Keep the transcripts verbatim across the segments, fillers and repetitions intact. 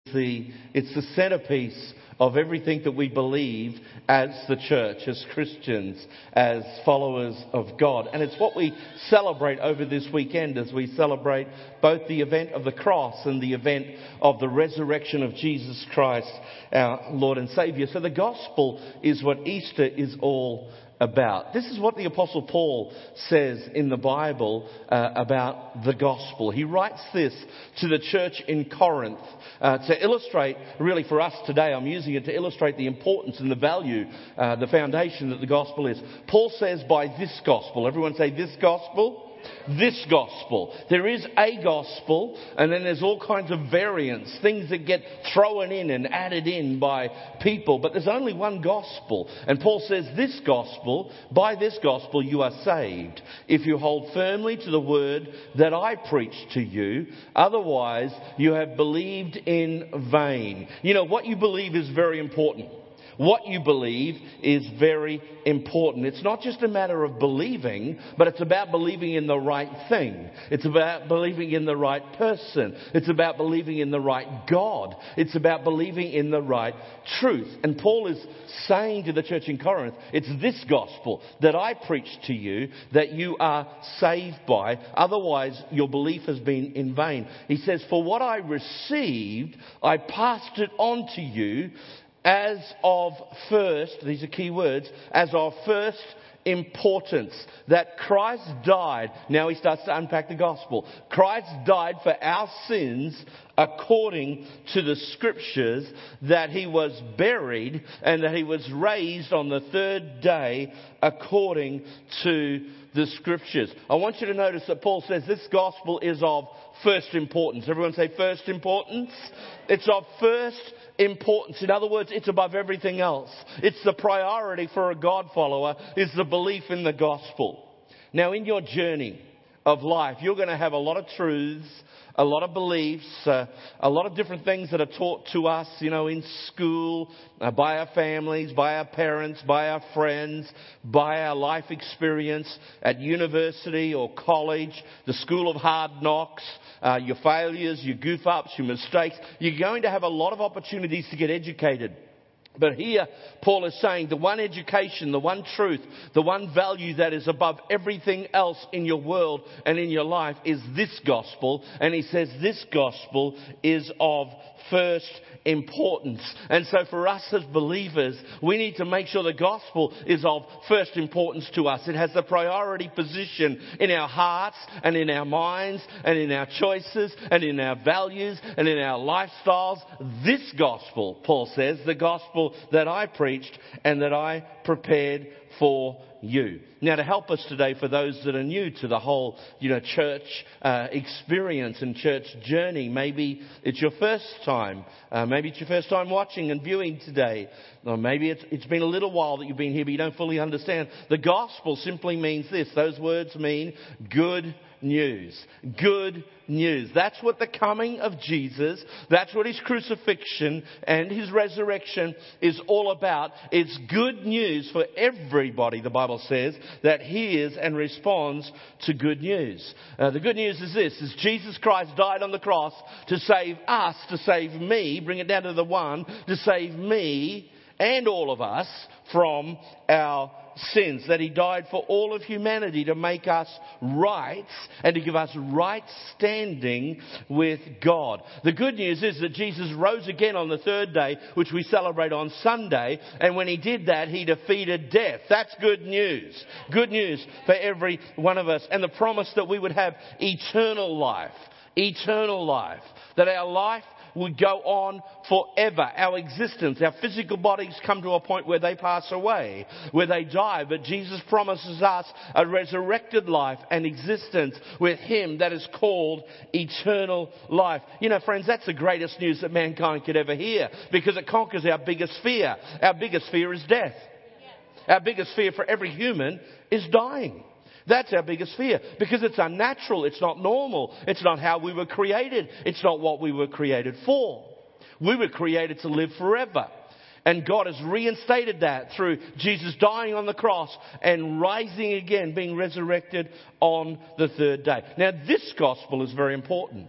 the it's the centerpiece of everything that we believe as the church, as Christians, as followers of God. And it's what we celebrate over this weekend as we celebrate both the event of the cross and the event of the resurrection of Jesus Christ, our Lord and Saviour. So the gospel is what Easter is all about. This is what the Apostle Paul says in the Bible uh, about the gospel. He writes this to the church in Corinth uh, to illustrate, really for us today, I'm using it to illustrate the importance and the value, uh, the foundation that the gospel is. Paul says, by this gospel, everyone say this gospel. This gospel. There is a gospel, and then there's all kinds of variants, things that get thrown in and added in by people, but there's only one gospel. And Paul says this gospel, by this gospel you are saved, if you hold firmly to the word that I preached to you. Otherwise you have believed in vain. You know, what you believe is very important. What you believe is very important. It's not just a matter of believing, but it's about believing in the right thing. It's about believing in the right person. It's about believing in the right God. It's about believing in the right truth. And Paul is saying to the church in Corinth, it's this gospel that I preached to you that you are saved by. Otherwise, your belief has been in vain. He says, for what I received, I passed it on to you as of first, these are key words, as of first importance, that Christ died. Now he starts to unpack the gospel. Christ died for our sins according to the scriptures, that he was buried and that he was raised on the third day according to the scriptures. I want you to notice that Paul says this gospel is of first importance. Everyone say first importance. It's of first importance. In other words, it's above everything else. It's the priority for a God follower, is the belief in the gospel. Now, in your journey of life, you're going to have a lot of truths, a lot of beliefs, uh, a lot of different things that are taught to us, you know, in school, uh, by our families, by our parents, by our friends, by our life experience at university or college, the school of hard knocks, uh, your failures, your goof ups, your mistakes. You're going to have a lot of opportunities to get educated. But here, Paul is saying the one education, the one truth, the one value that is above everything else in your world and in your life is this gospel. And he says this gospel is of first importance. And so for us as believers, we need to make sure the gospel is of first importance to us. It has the priority position in our hearts and in our minds and in our choices and in our values and in our lifestyles. This gospel, Paul says, the gospel that I preached and that I prepared for you. Now, to help us today, for those that are new to the whole, you know, church uh, experience and church journey, maybe it's your first time, uh, maybe it's your first time watching and viewing today, or maybe it's, it's been a little while that you've been here, but you don't fully understand. The gospel simply means this. Those words mean good news. Good news. That's what the coming of Jesus, that's what his crucifixion and his resurrection is all about. It's good news for everybody, the Bible says, that hears and responds to good news. Uh, the good news is this, is Jesus Christ died on the cross to save us, to save me, bring it down to the one, to save me and all of us from our sins, that he died for all of humanity to make us right and to give us right standing with God. The good news is that Jesus rose again on the third day, which we celebrate on Sunday, and when he did that, he defeated death. That's good news. Good news for every one of us, and the promise that we would have eternal life. Eternal life. That our life would go on forever. Our existence, our physical bodies come to a point where they pass away, where they die. But Jesus promises us a resurrected life and existence with him that is called eternal life. You know, friends, that's the greatest news that mankind could ever hear, because it conquers our biggest fear. Our biggest fear is death. Our biggest fear for every human is dying. That's our biggest fear, because it's unnatural, it's not normal, it's not how we were created, it's not what we were created for. We were created to live forever. And God has reinstated that through Jesus dying on the cross and rising again, being resurrected on the third day. Now, this gospel is very important.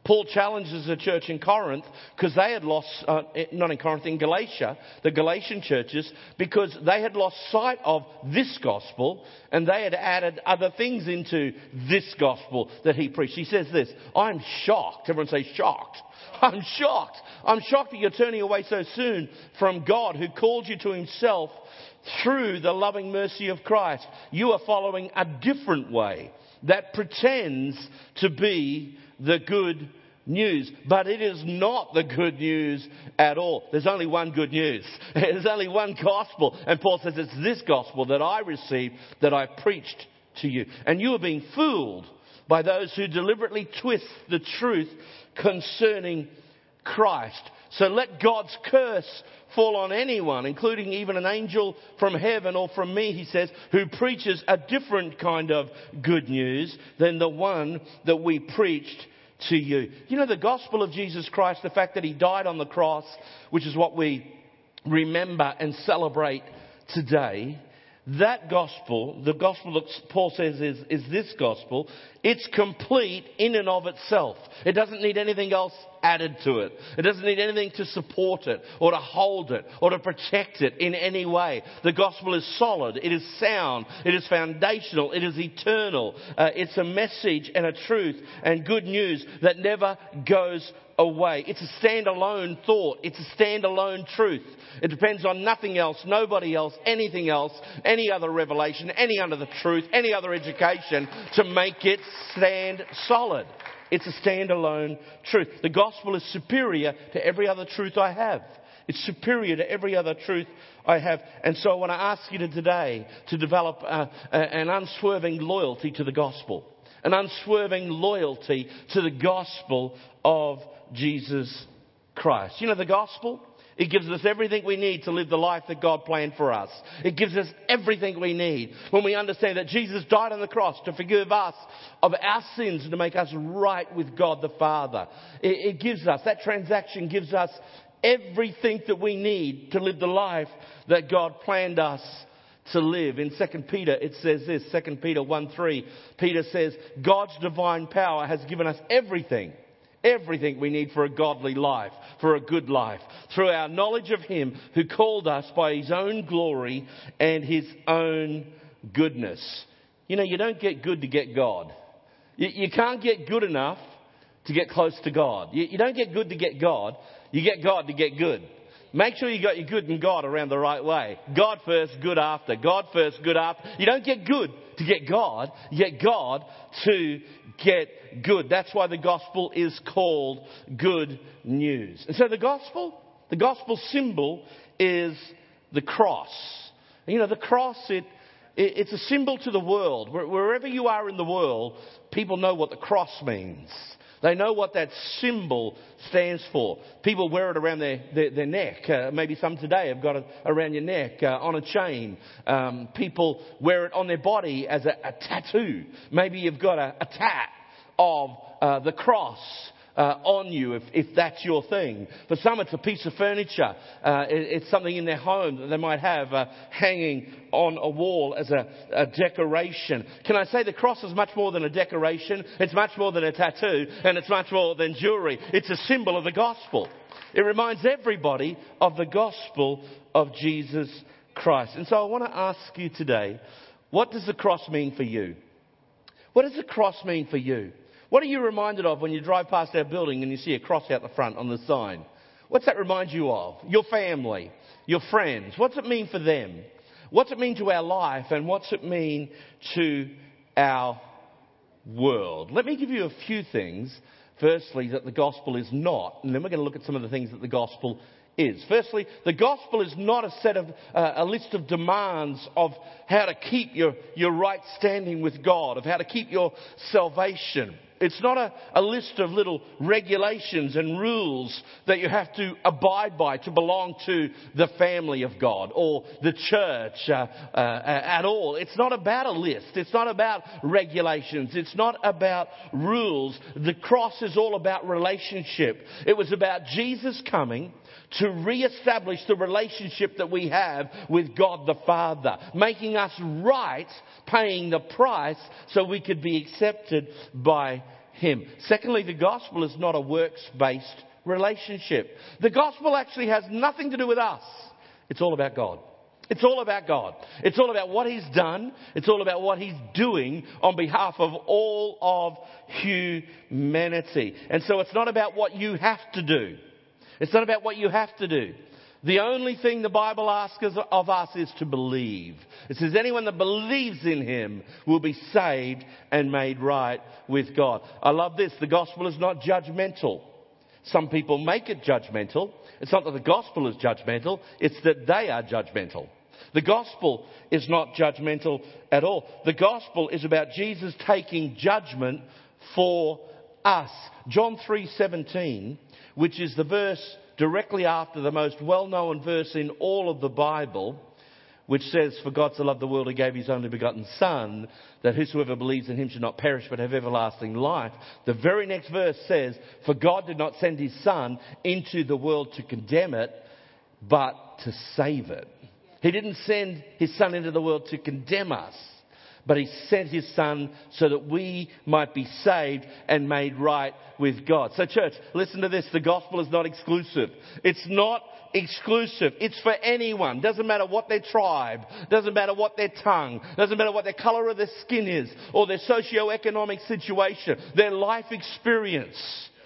Paul challenges the church in Corinth because they had lost, uh, not in Corinth, in Galatia, the Galatian churches, because they had lost sight of this gospel and they had added other things into this gospel that he preached. He says this, I'm shocked. Everyone say shocked. I'm shocked. I'm shocked that you're turning away so soon from God who called you to himself through the loving mercy of Christ. You are following a different way that pretends to be the good news. But it is not the good news at all. There's only one good news. There's only one gospel. And Paul says it's this gospel that I received, that I preached to you. And you are being fooled by those who deliberately twist the truth concerning Christ. So let God's curse fall on anyone, including even an angel from heaven or from me, he says, who preaches a different kind of good news than the one that we preached to you. You know, the gospel of Jesus Christ, the fact that he died on the cross, which is what we remember and celebrate today, that gospel, the gospel that Paul says is, is this gospel, it's complete in and of itself. It doesn't need anything else added to it. It doesn't need anything to support it or to hold it or to protect it in any way. The gospel is solid. It is sound. It is foundational. It is eternal. Uh, it's a message and a truth and good news that never goes away. It's a standalone thought. It's a standalone truth. It depends on nothing else, nobody else, anything else, any other revelation, any other truth, any other education to make it stand solid. It's a standalone truth. The gospel is superior to every other truth I have. It's superior to every other truth I have. And so I want to ask you today to develop uh, an unswerving loyalty to the gospel. An unswerving loyalty to the gospel of Jesus Christ. You know, the gospel, it gives us everything we need to live the life that God planned for us. It gives us everything we need when we understand that Jesus died on the cross to forgive us of our sins and to make us right with God the Father. It, it gives us, that transaction gives us everything that we need to live the life that God planned us to live. In Second Peter, it says this, Second Peter one three, Peter says, God's divine power has given us everything. Everything we need for a godly life, for a good life, through our knowledge of him who called us by his own glory and his own goodness. You know, you don't get good to get God. You, you can't get good enough to get close to God. You, you don't get good to get God. You get God to get good. Make sure you got your good and God around the right way. God first, good after. God first, good after. You don't get good to get God. You get God to get good. That's why the gospel is called good news. And so the gospel, the gospel symbol is the cross. You know, the cross, it, it it's a symbol to the world. Wherever you are in the world, people know what the cross means. They know what that symbol stands for. People wear it around their, their, their neck. Uh, maybe some today have got it around your neck, uh, on a chain. Um, people wear it on their body as a, a tattoo. Maybe you've got a, a tat of uh, the cross uh, on you, if, if that's your thing. For some, it's a piece of furniture. Uh, it, it's something in their home that they might have uh, hanging on a wall as a, a decoration. Can I say the cross is much more than a decoration? It's much more than a tattoo, and it's much more than jewelry. It's a symbol of the gospel. It reminds everybody of the gospel of Jesus Christ. And so I want to ask you today, what does the cross mean for you? What does the cross mean for you? What are you reminded of when you drive past our building and you see a cross out the front on the sign? What's that remind you of? Your family, your friends. What's it mean for them? What's it mean to our life, and what's it mean to our world? Let me give you a few things, firstly, that the gospel is not, and then we're going to look at some of the things that the gospel is. Firstly, the gospel is not a set of uh, a list of demands of how to keep your, your right standing with God, of how to keep your salvation. It's not a, a list of little regulations and rules that you have to abide by to belong to the family of God or the church uh, uh, at all. It's not about a list. It's not about regulations. It's not about rules. The cross is all about relationship. It was about Jesus coming to re-establish the relationship that we have with God the Father, making us right, paying the price so we could be accepted by him. Secondly, the gospel is not a works-based relationship. The gospel actually has nothing to do with us. It's all about God. It's all about God. It's all about what he's done. It's all about what he's doing on behalf of all of humanity. And so it's not about what you have to do. It's not about what you have to do. The only thing the Bible asks of us is to believe. It says anyone that believes in him will be saved and made right with God. I love this. The gospel is not judgmental. Some people make it judgmental. It's not that the gospel is judgmental. It's that they are judgmental. The gospel is not judgmental at all. The gospel is about Jesus taking judgment for us. John three seventeen, which is the verse directly after the most well-known verse in all of the Bible, which says, "For God so loved the world, he gave his only begotten Son, that whosoever believes in him should not perish but have everlasting life." The very next verse says, "For God did not send his Son into the world to condemn it, but to save it." He didn't send his Son into the world to condemn us, but he sent his Son so that we might be saved and made right with God. So church, listen to this. The gospel is not exclusive. It's not exclusive. It's for anyone. Doesn't matter what their tribe. Doesn't matter what their tongue. Doesn't matter what their colour of their skin is. Or their socio-economic situation. Their life experience.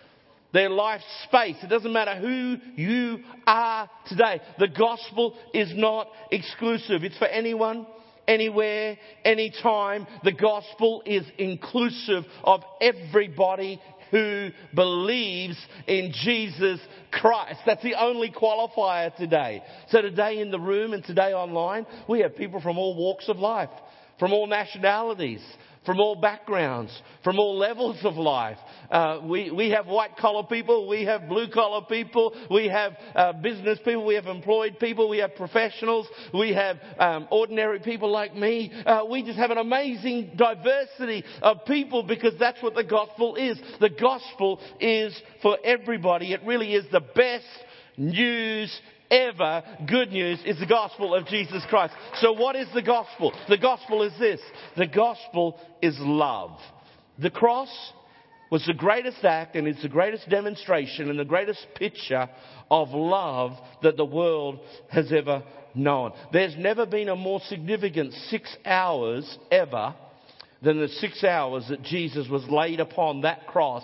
Their life space. It doesn't matter who you are today. The gospel is not exclusive. It's for anyone, anywhere, anytime. The gospel is inclusive of everybody who believes in Jesus Christ. That's the only qualifier today. So today in the room and today online, we have people from all walks of life, from all nationalities, from all backgrounds, from all levels of life. Uh, we, we have white-collar people, we have blue-collar people, we have uh, business people, we have employed people, we have professionals, we have um, ordinary people like me. Uh, we just have an amazing diversity of people because that's what the gospel is. The gospel is for everybody. It really is the best news ever. Good news is the gospel of Jesus Christ. So what is the gospel? The gospel is this. The gospel is love. The cross was the greatest act and it's the greatest demonstration and the greatest picture of love that the world has ever known. There's never been a more significant six hours ever than the six hours that Jesus was laid upon that cross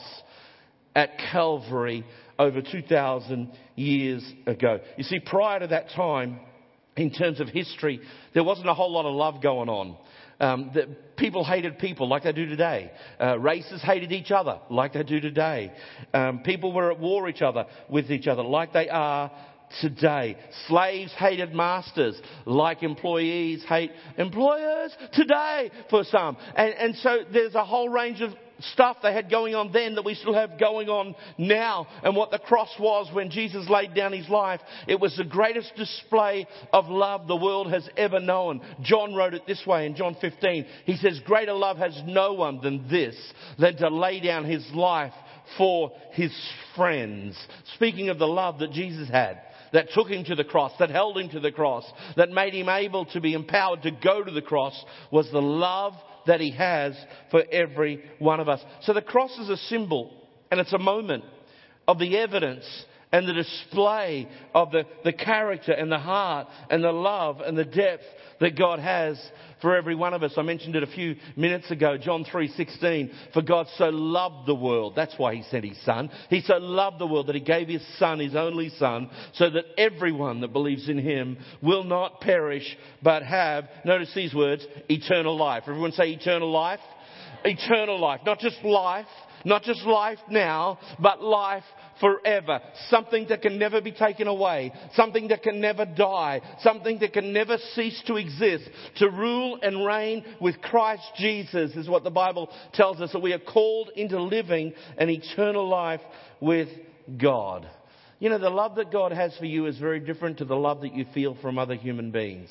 at Calvary over two thousand years ago. You see, prior to that time, in terms of history, there wasn't a whole lot of love going on. Um, the, people hated people like they do today. Uh, races hated each other like they do today. Um, people were at war each other with each other like they are today. Slaves hated masters like employees hate employers today for some. And, and so there's a whole range of stuff they had going on then that we still have going on now. And what the cross was when Jesus laid down his life, it was the greatest display of love the world has ever known. John wrote it this way in John fifteen. He says, "Greater love has no one than this, than to lay down his life for his friends." Speaking of the love that Jesus had, that took him to the cross, that held him to the cross, that made him able to be empowered to go to the cross, was the love that he has for every one of us. So the cross is a symbol and it's a moment of the evidence and the display of the, the character and the heart and the love and the depth that God has for every one of us. I mentioned it a few minutes ago, John three sixteen. "For God so loved the world," that's why he sent his Son. He so loved the world that he gave his Son, his only Son, so that everyone that believes in him will not perish but have, notice these words, eternal life. Everyone say eternal life. Eternal life. Not just life, not just life now, but life forever. Something that can never be taken away. Something that can never die. Something that can never cease to exist. To rule and reign with Christ Jesus is what the Bible tells us. That we are called into living an eternal life with God. You know, the love that God has for you is very different to the love that you feel from other human beings.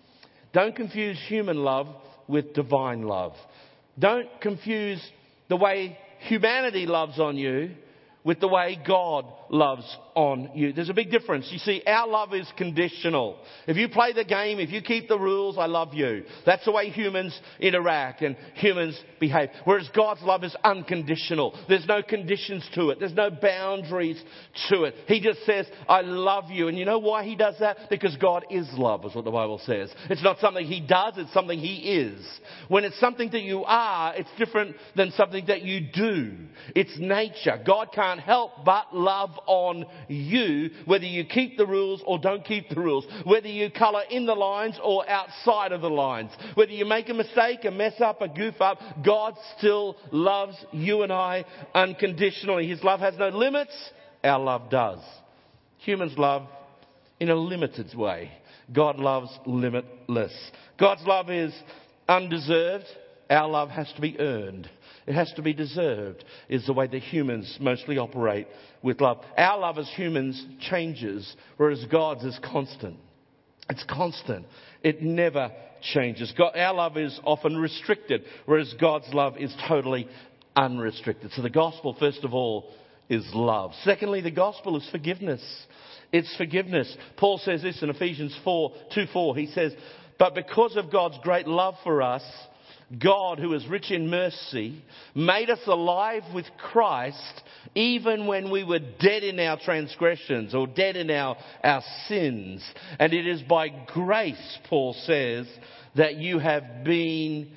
Don't confuse human love with divine love. Don't confuse the way humanity loves on you with the way God loves on you. There's a big difference. You see, our love is conditional. If you play the game, if you keep the rules, I love you. That's the way humans interact and humans behave. Whereas God's love is unconditional. There's no conditions to it. There's no boundaries to it. He just says, I love you. And you know why he does that? Because God is love, is what the Bible says. It's not something he does, it's something he is. When it's something that you are, it's different than something that you do. It's nature. God can't help but love on you, whether you keep the rules or don't keep the rules, whether you colour in the lines or outside of the lines, whether you make a mistake, a mess up, a goof up, God still loves you and I unconditionally. His love has no limits. Our love does. Humans love in a limited way. God loves limitless. God's love is undeserved. Our love has to be earned. It has to be deserved, is the way that humans mostly operate with love. Our love as humans changes, whereas God's is constant. It's constant. It never changes. God, our love is often restricted, whereas God's love is totally unrestricted. So the gospel, first of all, is love. Secondly, the gospel is forgiveness. It's forgiveness. Paul says this in Ephesians four, two four. He says, but because of God's great love for us, God, who is rich in mercy, made us alive with Christ even when we were dead in our transgressions or dead in our, our sins. And it is by grace, Paul says, that you have been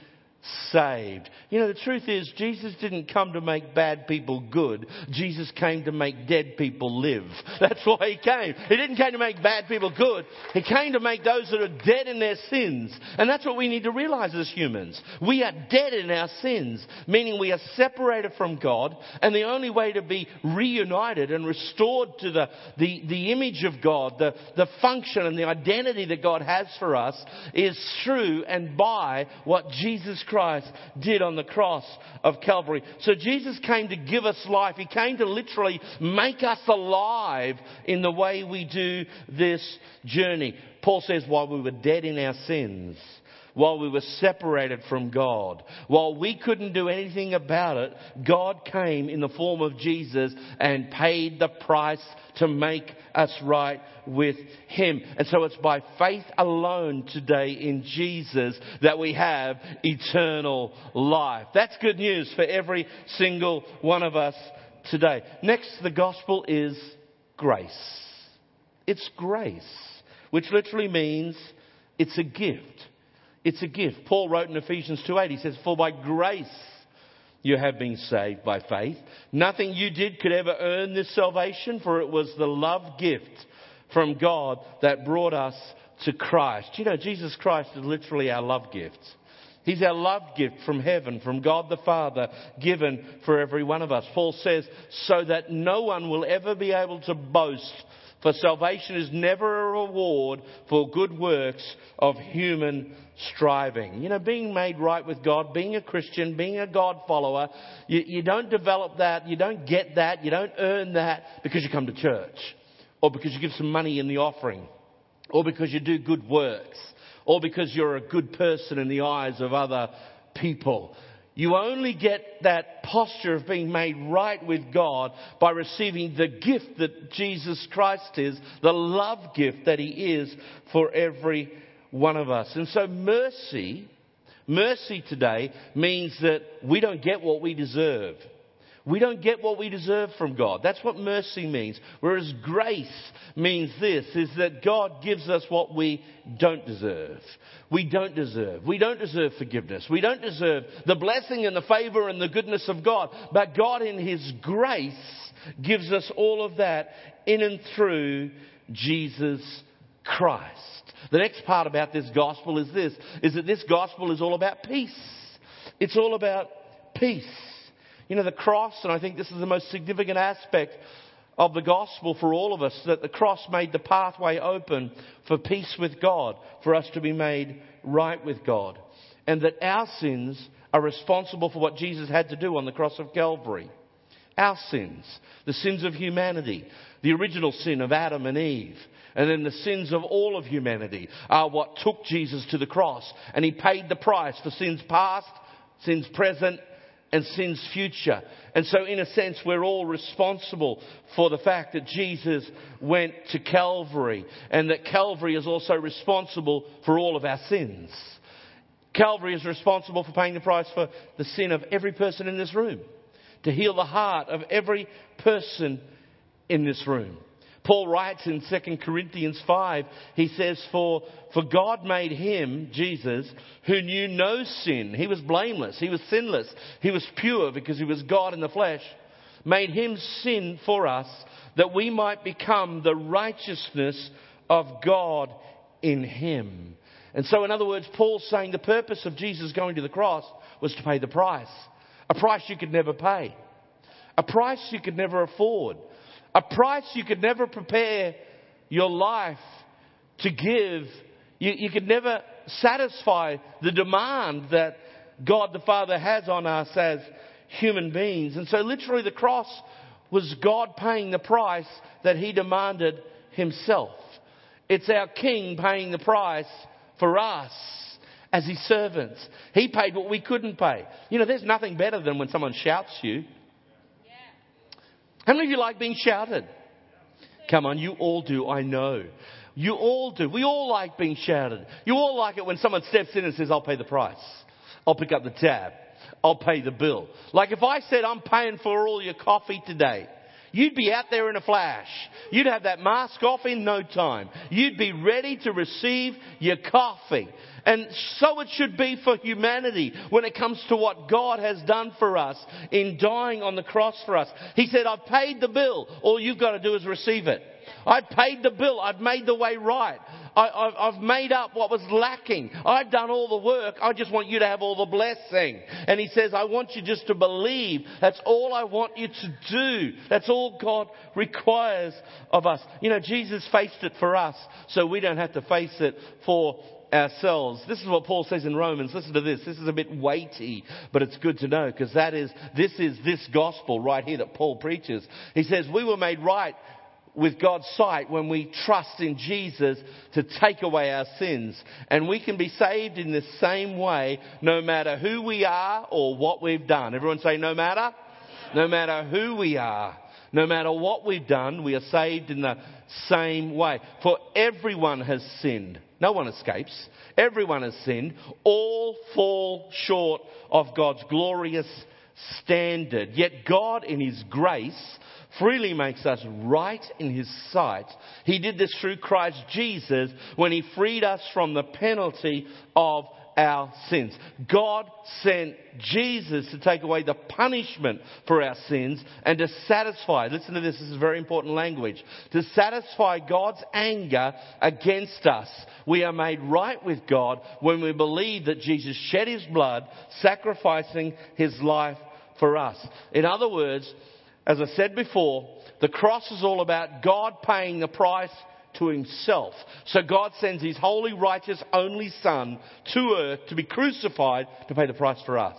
saved. You know, the truth is, Jesus didn't come to make bad people good. Jesus came to make dead people live. That's why he came. He didn't come to make bad people good. He came to make those that are dead in their sins. And that's what we need to realize as humans. We are dead in our sins, meaning we are separated from God. And the only way to be reunited and restored to the, the, the image of God, the, the function and the identity that God has for us, is through and by what Jesus Christ Christ did on the cross of Calvary. So Jesus came to give us life. He came to literally make us alive in the way we do this journey. Paul says, while we were dead in our sins, while we were separated from God, while we couldn't do anything about it, God came in the form of Jesus and paid the price to make us right with Him. And so it's by faith alone today in Jesus that we have eternal life. That's good news for every single one of us today. Next, the gospel is grace. It's grace, which literally means it's a gift. It's a gift. Paul wrote in Ephesians two eight, he says, for by grace you have been saved by faith. Nothing you did could ever earn this salvation, for it was the love gift from God that brought us to Christ. You know, Jesus Christ is literally our love gift. He's our love gift from heaven, from God the Father, given for every one of us. Paul says, so that no one will ever be able to boast, for salvation is never a reward for good works of human striving. You know, being made right with God, being a Christian, being a God follower, you, you don't develop that, you don't get that, you don't earn that because you come to church, or because you give some money in the offering, or because you do good works, or because you're a good person in the eyes of other people. You only get that posture of being made right with God by receiving the gift that Jesus Christ is, the love gift that He is for every one of us. And so mercy, mercy today means that we don't get what we deserve. We don't get what we deserve from God. That's what mercy means. Whereas grace means this, is that God gives us what we don't deserve. We don't deserve. We don't deserve forgiveness. We don't deserve the blessing and the favour and the goodness of God. But God in His grace gives us all of that in and through Jesus Christ. The next part about this gospel is this, is that this gospel is all about peace. It's all about peace. You know, the cross, and I think this is the most significant aspect of the gospel for all of us, that the cross made the pathway open for peace with God, for us to be made right with God. And that our sins are responsible for what Jesus had to do on the cross of Calvary. Our sins, the sins of humanity, the original sin of Adam and Eve, and then the sins of all of humanity are what took Jesus to the cross. And He paid the price for sins past, sins present, and sin's future. And so in a sense, we're all responsible for the fact that Jesus went to Calvary, and that Calvary is also responsible for all of our sins. Calvary is responsible for paying the price for the sin of every person in this room, to heal the heart of every person in this room. Paul writes in Second Corinthians five, he says, for, for God made him, Jesus, who knew no sin. He was blameless. He was sinless. He was pure because he was God in the flesh. Made him sin for us that we might become the righteousness of God in him. And so in other words, Paul's saying the purpose of Jesus going to the cross was to pay the price. A price you could never pay. A price you could never afford. A price you could never prepare your life to give. You, you could never satisfy the demand that God the Father has on us as human beings. And so literally the cross was God paying the price that he demanded himself. It's our King paying the price for us as his servants. He paid what we couldn't pay. You know, there's nothing better than when someone shouts you. How many of you like being shouted? Come on, you all do, I know. You all do. We all like being shouted. You all like it when someone steps in and says, I'll pay the price. I'll pick up the tab. I'll pay the bill. Like if I said, I'm paying for all your coffee today, you'd be out there in a flash. You'd have that mask off in no time. You'd be ready to receive your coffee. And so it should be for humanity when it comes to what God has done for us in dying on the cross for us. He said, I've paid the bill. All you've got to do is receive it. I've paid the bill. I've made the way right. I, I've, I've made up what was lacking. I've done all the work. I just want you to have all the blessing. And he says, I want you just to believe. That's all I want you to do. That's all God requires of us. You know, Jesus faced it for us, so we don't have to face it for ourselves. This is what Paul says in Romans. Listen to this. This is a bit weighty, but it's good to know, because that is, this is this gospel right here that Paul preaches. He says, we were made right with God's sight when we trust in Jesus to take away our sins. And we can be saved in the same way no matter who we are or what we've done. Everyone say no matter? No matter who we are, no matter what we've done, we are saved in the same way. For everyone has sinned. No one escapes. Everyone has sinned. All fall short of God's glorious standard. Yet God in his grace freely makes us right in his sight. He did this through Christ Jesus when he freed us from the penalty of our sins. God sent Jesus to take away the punishment for our sins and to satisfy, listen to this, this is very important language, to satisfy God's anger against us. We are made right with God when we believe that Jesus shed his blood, sacrificing his life for us. In other words, as I said before, the cross is all about God paying the price to himself. So God sends his holy, righteous, only Son to earth to be crucified to pay the price for us.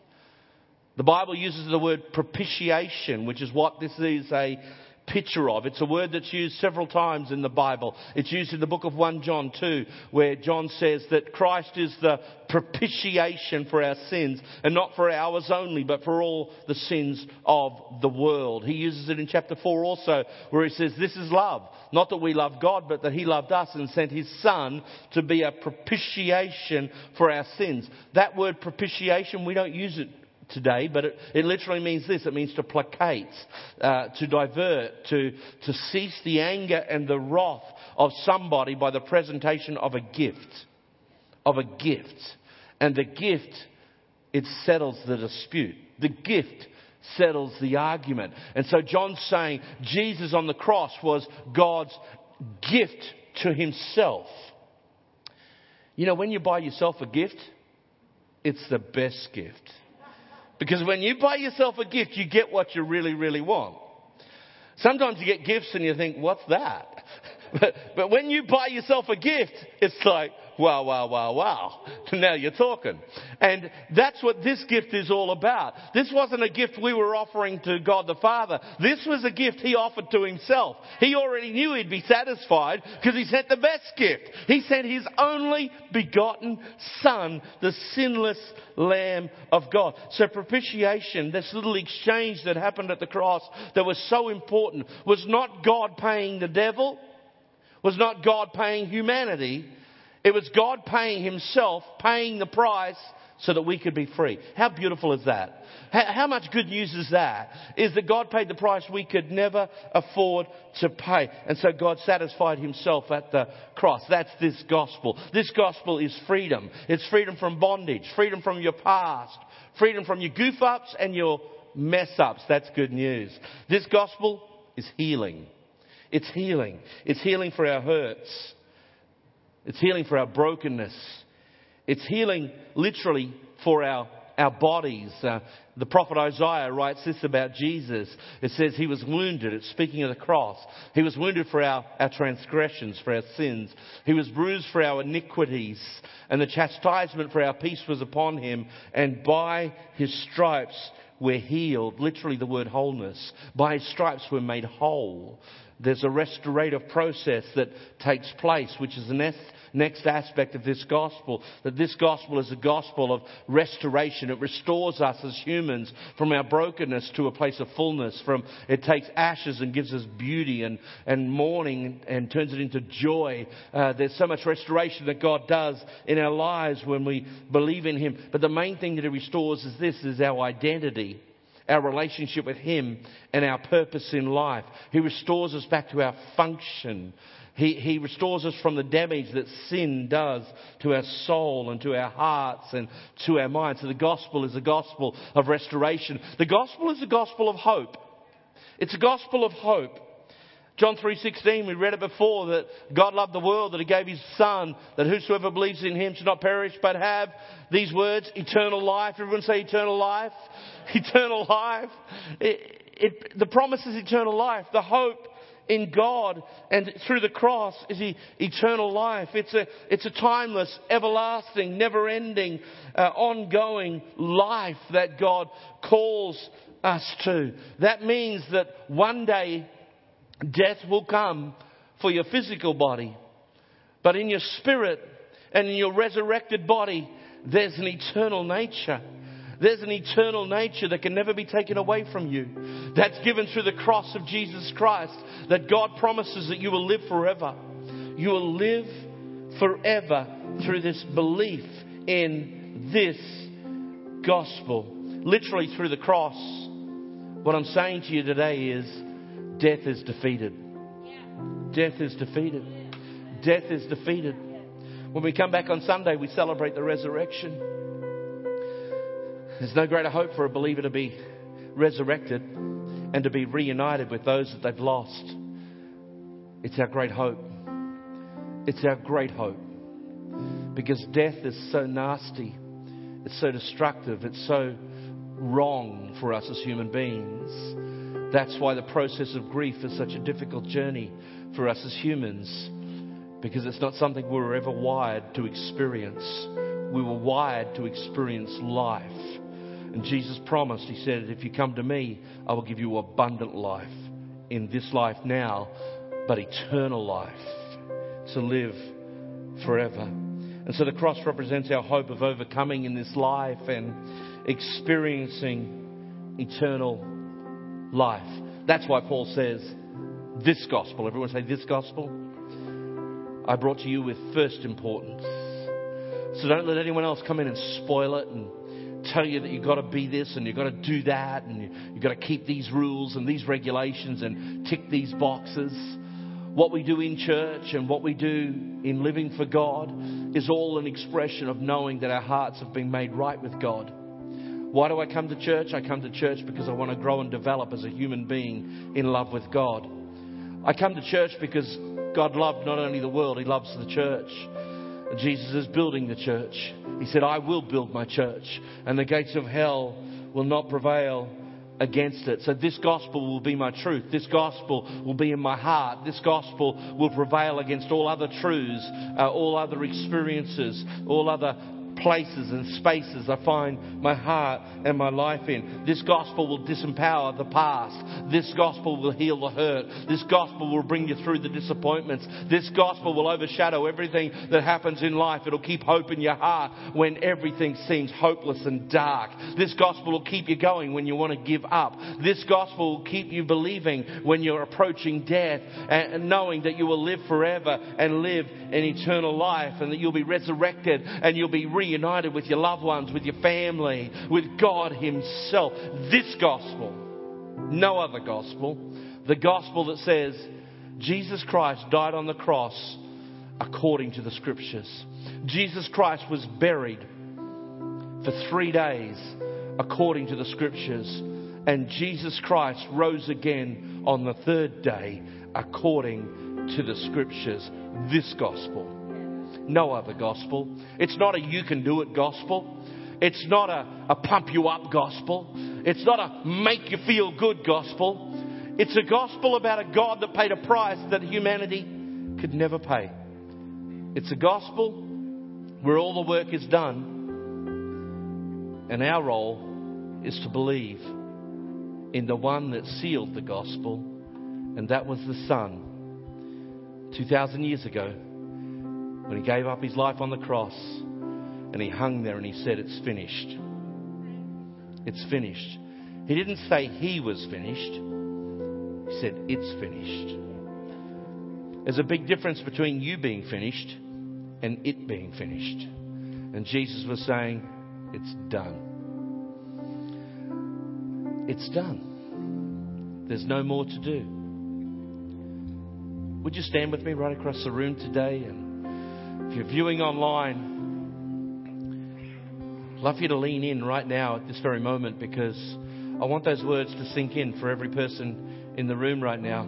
The Bible uses the word propitiation, which is what this is a picture of. It's a word that's used several times in the Bible. It's used in the book of First John two, where John says that Christ is the propitiation for our sins, and not for ours only, but for all the sins of the world. He uses it in chapter four also, where he says, this is love. Not that we love God, but that he loved us and sent his Son to be a propitiation for our sins. That word propitiation, we don't use it today, but it, it literally means this. It means to placate, uh, to divert, to, to cease the anger and the wrath of somebody by the presentation of a gift. Of a gift. And the gift, it settles the dispute. The gift settles the argument. And so John's saying Jesus on the cross was God's gift to himself. You know, when you buy yourself a gift, it's the best gift. Because when you buy yourself a gift, you get what you really, really want. Sometimes you get gifts and you think, what's that? But, but when you buy yourself a gift, it's like, wow, wow, wow, wow. Now you're talking. And that's what this gift is all about. This wasn't a gift we were offering to God the Father. This was a gift he offered to himself. He already knew he'd be satisfied because he sent the best gift. He sent his only begotten Son, the sinless Lamb of God. So propitiation, this little exchange that happened at the cross that was so important, was not God paying the devil, was not God paying humanity. It was God paying himself, paying the price so that we could be free. How beautiful is that? How much good news is that? Is that God paid the price we could never afford to pay. And so God satisfied himself at the cross. That's this gospel. This gospel is freedom. It's freedom from bondage, freedom from your past, freedom from your goof ups and your mess ups. That's good news. This gospel is healing. It's healing. It's healing for our hurts. It's healing for our brokenness. It's healing literally for our, our bodies. Uh, the prophet Isaiah writes this about Jesus. It says he was wounded. It's speaking of the cross. He was wounded for our, our transgressions, for our sins. He was bruised for our iniquities. And the chastisement for our peace was upon him. And by his stripes we're healed. Literally the word wholeness. By his stripes we're made whole. There's a restorative process that takes place, which is the next, next aspect of this gospel. That this gospel is a gospel of restoration. It restores us as humans from our brokenness to a place of fullness. From it takes ashes and gives us beauty and, and mourning and turns it into joy. Uh, there's so much restoration that God does in our lives when we believe in him. But the main thing that he restores is this, is our identity. Our relationship with him and our purpose in life. He restores us back to our function. He, he restores us from the damage that sin does to our soul and to our hearts and to our minds. So the gospel is a gospel of restoration. The gospel is a gospel of hope. It's a gospel of hope. John three sixteen, we read it before, that God loved the world, that he gave his Son, that whosoever believes in him should not perish but have these words, eternal life. Everyone say eternal life. Eternal life. It, it, the promise is eternal life. The hope in God and through the cross is the eternal life. It's a, it's a timeless, everlasting, never-ending, uh, ongoing life that God calls us to. That means that one day death will come for your physical body. But in your spirit and in your resurrected body, there's an eternal nature. There's an eternal nature that can never be taken away from you. That's given through the cross of Jesus Christ. That God promises that you will live forever. You will live forever through this belief in this gospel. Literally through the cross. What I'm saying to you today is, death is defeated. Death is defeated. Death is defeated. When we come back on Sunday, we celebrate the resurrection. There's no greater hope for a believer to be resurrected and to be reunited with those that they've lost. It's our great hope. It's our great hope. Because death is so nasty. It's so destructive. It's so wrong for us as human beings. That's why the process of grief is such a difficult journey for us as humans. Because it's not something we were ever wired to experience. We were wired to experience life. And Jesus promised, he said, if you come to me, I will give you abundant life. In this life now, but eternal life. To live forever. And so the cross represents our hope of overcoming in this life and experiencing eternal life. That's why Paul says, this gospel, everyone say this gospel, I brought to you with first importance. So don't let anyone else come in and spoil it and tell you that you've got to be this and you've got to do that and you, you've got to keep these rules and these regulations and tick these boxes. What we do in church and what we do in living for God is all an expression of knowing that our hearts have been made right with God. Why do I come to church? I come to church because I want to grow and develop as a human being in love with God. I come to church because God loved not only the world, he loves the church. Jesus is building the church. He said, I will build my church and the gates of hell will not prevail against it. So this gospel will be my truth. This gospel will be in my heart. This gospel will prevail against all other truths, uh, all other experiences, all other places and spaces I find my heart and my life in. This gospel will disempower the past. This gospel will heal the hurt. This gospel will bring you through the disappointments. This gospel will overshadow everything that happens in life. It'll keep hope in your heart when everything seems hopeless and dark. This gospel will keep you going when you want to give up. This gospel will keep you believing when you're approaching death, and knowing that you will live forever and live an eternal life, and that you'll be resurrected and you'll be reunited with your loved ones, with your family, with God Himself. This gospel, no other gospel, the gospel that says Jesus Christ died on the cross according to the Scriptures. Jesus Christ was buried for three days according to the Scriptures, and Jesus Christ rose again on the third day according to the Scriptures. This gospel, no other gospel. It's not a you can do it gospel. It's not a, a pump you up gospel. It's not a make you feel good gospel. It's a gospel about a God that paid a price that humanity could never pay. It's a gospel where all the work is done, and our role is to believe in the one that sealed the gospel, and that was the Son. two thousand years ago, when He gave up His life on the cross, and He hung there and He said, it's finished. It's finished. He didn't say He was finished. He said, it's finished. There's a big difference between you being finished and it being finished. And Jesus was saying, it's done. It's done. There's no more to do. Would you stand with me right across the room today? And if you're viewing online, I'd love you to lean in right now at this very moment, because I want those words to sink in for every person in the room right now.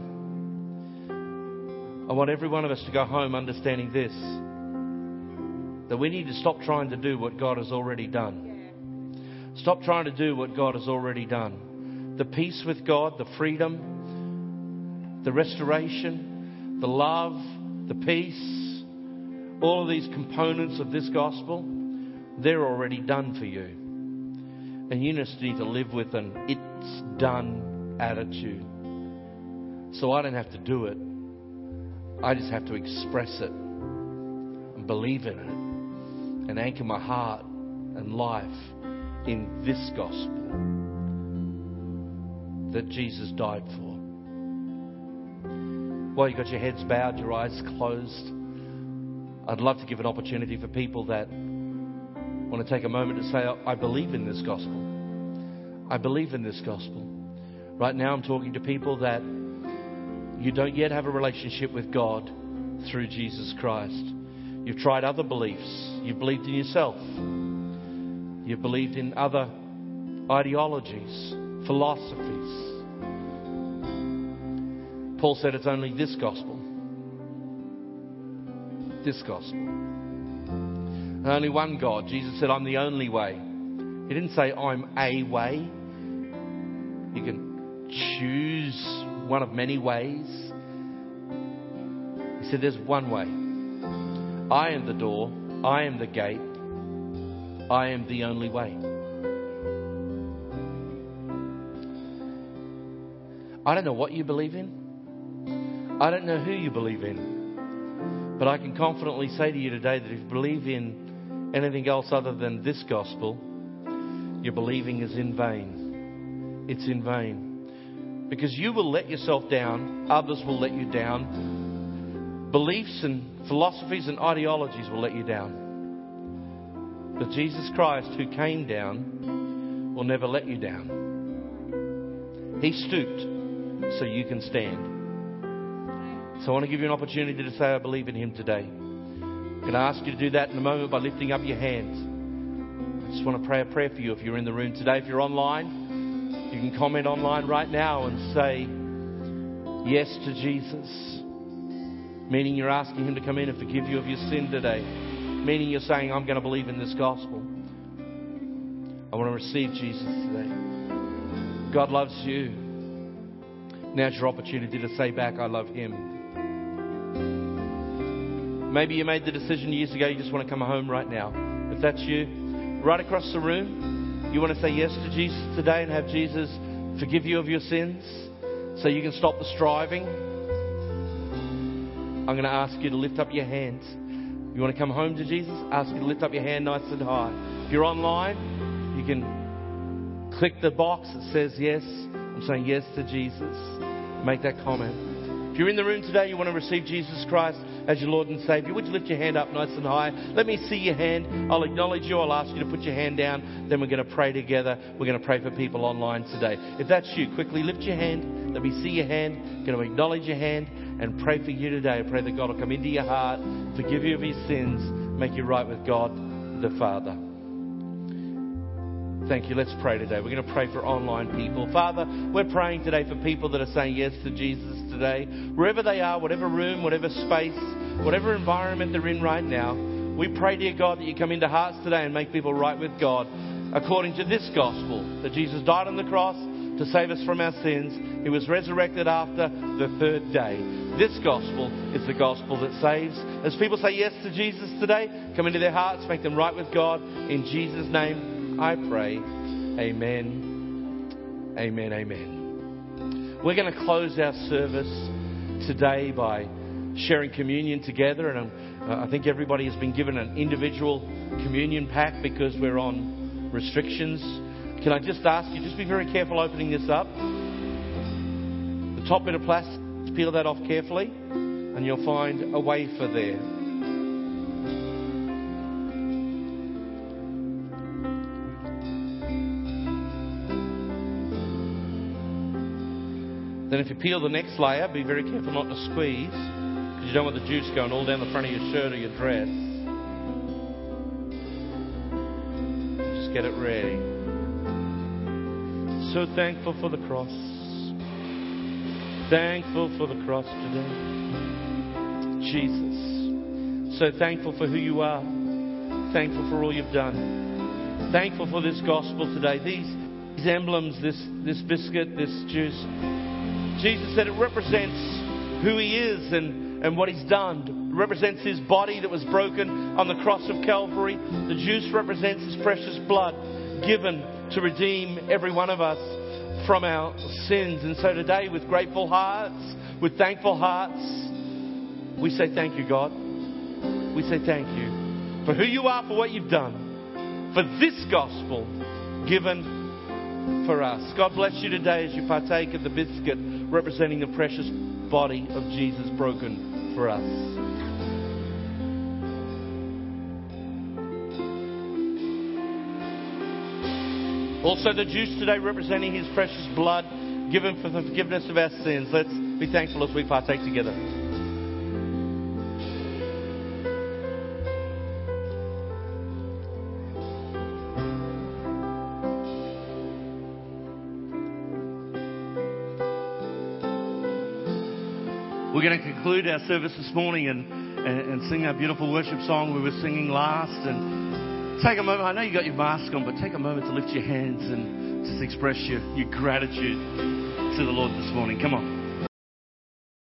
I want every one of us to go home understanding this, that we need to stop trying to do what God has already done. Stop trying to do what God has already done. The peace with God, the freedom, the restoration, the love, the peace, all of these components of this gospel, they're already done for you. And you just need to live with an it's done attitude. So I don't have to do it. I just have to express it and believe in it and anchor my heart and life in this gospel that Jesus died for. While you've got your heads bowed, your eyes closed, I'd love to give an opportunity for people that want to take a moment to say, I believe in this gospel. I believe in this gospel. Right now I'm talking to people that you don't yet have a relationship with God through Jesus Christ. You've tried other beliefs. You've believed in yourself. You've believed in other ideologies, philosophies. Paul said it's only this gospel. This gospel. And only one God. Jesus said, I'm the only way. He didn't say I'm a way. You can choose one of many ways. He said there's one way. I am the door. I am the gate. I am the only way. I don't know what you believe in. I don't know who you believe in. But I can confidently say to you today that if you believe in anything else other than this gospel, your believing is in vain. It's in vain. Because you will let yourself down. Others will let you down. Beliefs and philosophies and ideologies will let you down. But Jesus Christ, who came down, will never let you down. He stooped so you can stand. So I want to give you an opportunity to say, I believe in Him today. Can I ask you to do that in a moment by lifting up your hands? I just want to pray a prayer for you if you're in the room today. If you're online, you can comment online right now and say yes to Jesus. Meaning you're asking Him to come in and forgive you of your sin today. Meaning you're saying, I'm going to believe in this gospel. I want to receive Jesus today. God loves you. Now's your opportunity to say back, I love Him. Maybe you made the decision years ago, you just want to come home right now. If that's you, right across the room, you want to say yes to Jesus today and have Jesus forgive you of your sins so you can stop the striving. I'm going to ask you to lift up your hand. You want to come home to Jesus? Ask you to lift up your hand nice and high. If you're online, you can click the box that says yes. I'm saying yes to Jesus. Make that comment. If you're in the room today, you want to receive Jesus Christ as your Lord and Saviour, would you lift your hand up nice and high? Let me see your hand. I'll acknowledge you. I'll ask you to put your hand down. Then we're going to pray together. We're going to pray for people online today. If that's you, quickly lift your hand. Let me see your hand. I'm going to acknowledge your hand and pray for you today. I pray that God will come into your heart, forgive you of your sins, make you right with God the Father. Thank you. Let's pray today. We're going to pray for online people. Father, we're praying today for people that are saying yes to Jesus today. Wherever they are, whatever room, whatever space, whatever environment they're in right now, we pray, dear God, that you come into hearts today and make people right with God according to this gospel, that Jesus died on the cross to save us from our sins. He was resurrected after the third day. This gospel is the gospel that saves. As people say yes to Jesus today, come into their hearts, make them right with God. In Jesus' name, I pray. Amen. Amen. Amen. We're going to close our service today by sharing communion together. And uh, I think everybody has been given an individual communion pack because we're on restrictions. Can I just ask you, just be very careful opening this up. The top bit of plastic, peel that off carefully and you'll find a wafer there. Then if you peel the next layer, be very careful not to squeeze, because you don't want the juice going all down the front of your shirt or your dress. Just get it ready. So thankful for the cross. Thankful for the cross today. Jesus. So thankful for who you are. Thankful for all you've done. Thankful for this gospel today. These, these emblems, this, this biscuit, this juice. Jesus said it represents who He is and, and what He's done. It represents His body that was broken on the cross of Calvary. The juice represents His precious blood given to redeem every one of us from our sins. And so today, with grateful hearts, with thankful hearts, we say thank you, God. We say thank you for who you are, for what you've done, for this gospel given for us. God bless you today as you partake of the biscuit representing the precious body of Jesus broken for us. Also the juice today representing His precious blood given for the forgiveness of our sins. Let's be thankful as we partake together. We're going to conclude our service this morning and, and, and sing our beautiful worship song we were singing last. And take a moment. I know you got your mask on, but take a moment to lift your hands and just express your, your gratitude to the Lord this morning. Come on.